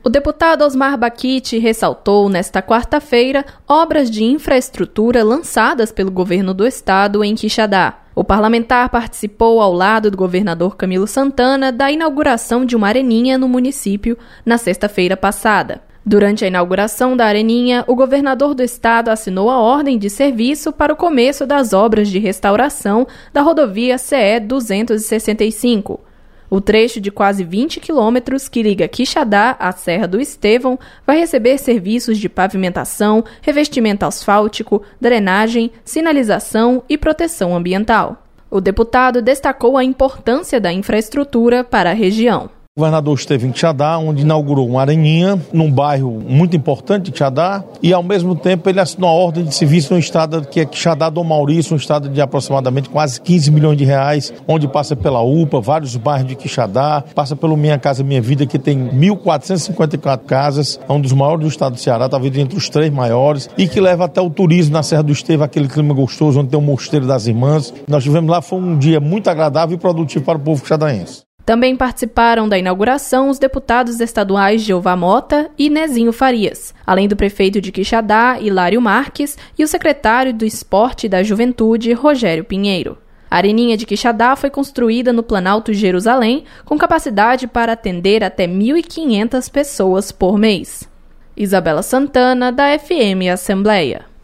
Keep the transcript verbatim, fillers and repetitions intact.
O deputado Osmar Baquite ressaltou nesta quarta-feira obras de infraestrutura lançadas pelo governo do estado em Quixadá. O parlamentar participou ao lado do governador Camilo Santana da inauguração de uma areninha no município na sexta-feira passada. Durante a inauguração da areninha, o governador do estado assinou a ordem de serviço para o começo das obras de restauração da rodovia C E duzentos e sessenta e cinco. O trecho de quase vinte quilômetros que liga Quixadá à Serra do Estevão vai receber serviços de pavimentação, revestimento asfáltico, drenagem, sinalização e proteção ambiental. O deputado destacou a importância da infraestrutura para a região. O governador esteve em Quixadá, onde inaugurou uma areninha num bairro muito importante de Quixadá e, ao mesmo tempo, ele assinou a ordem de serviço no estado que é Quixadá do Maurício, um estado de aproximadamente quase quinze milhões de reais, onde passa pela U P A, vários bairros de Quixadá, passa pelo Minha Casa Minha Vida, que tem mil quatrocentas e cinquenta e quatro casas, é um dos maiores do estado do Ceará, talvez entre os três maiores, e que leva até o turismo na Serra do Estevão, aquele clima gostoso, onde tem o Mosteiro das Irmãs. Nós tivemos lá, foi um dia muito agradável e produtivo para o povo quixadaense. Também participaram da inauguração os deputados estaduais Jeová Mota e Nezinho Farias, além do prefeito de Quixadá, Hilário Marques, e o secretário do Esporte e da Juventude, Rogério Pinheiro. A areninha de Quixadá foi construída no Planalto Jerusalém, com capacidade para atender até mil e quinhentas pessoas por mês. Isabela Santana, da F M Assembleia.